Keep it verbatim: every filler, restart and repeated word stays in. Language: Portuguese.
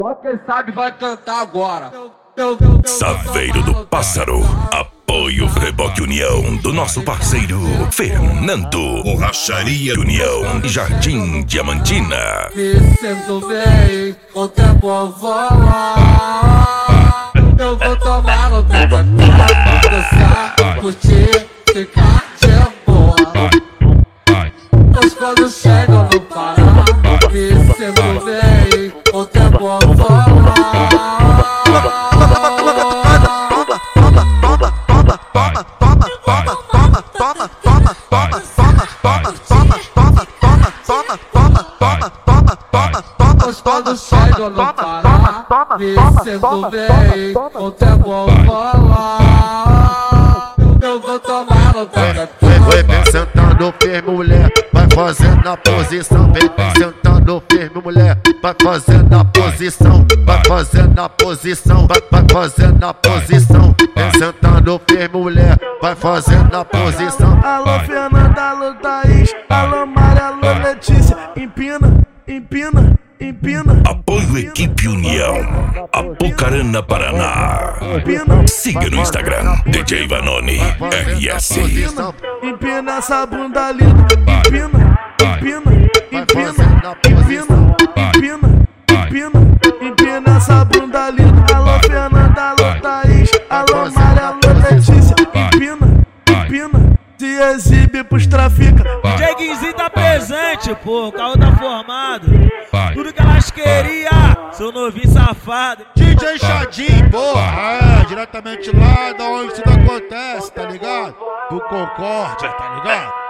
Só quem sabe vai cantar agora. Saveiro do Pássaro, apoio Reboque União do nosso parceiro Fernando. Borracharia União, Jardim Diamantina. Me sinto bem, o tempo voa. Eu vou tomar no tempo, dançar, curtir, ficar de boa. Mas quando chega no Pará, me sinto bem, o tempo voa. Quando chega no Pará, me sinto bem, o tempo rola. Eu vou tomar no tempo. Vem, vem sentando firme, mulher, vai fazendo a posição. Vem, vem sentando firme, mulher, vai fazendo a posição. Vai fazendo a posição, vai, vai fazendo a posição. Vem sentando firme, mulher, vai fazendo a posição. Alô Fernanda, alô Thaís, alô Maria, alô Letícia. Empina, empina, empina. Apoio Equipe União, Apucarana, Paraná. Siga no Instagram, D J Vanoni R S. Empina essa bunda linda, empina, empina, empina, empina, empina, empina, empina essa bunda linda. Alô Fernanda, alô Thaís, alô Maria, alô Letícia. Empina, empina, se exibe pros trafica. O Jeguinzinho tá presente, pô, o carro tá formado. Tudo que elas queriam, seu novinho safado. D J Chadim, porra, é, diretamente lá da onde tudo acontece, tá ligado? Do Concórdia, tá ligado?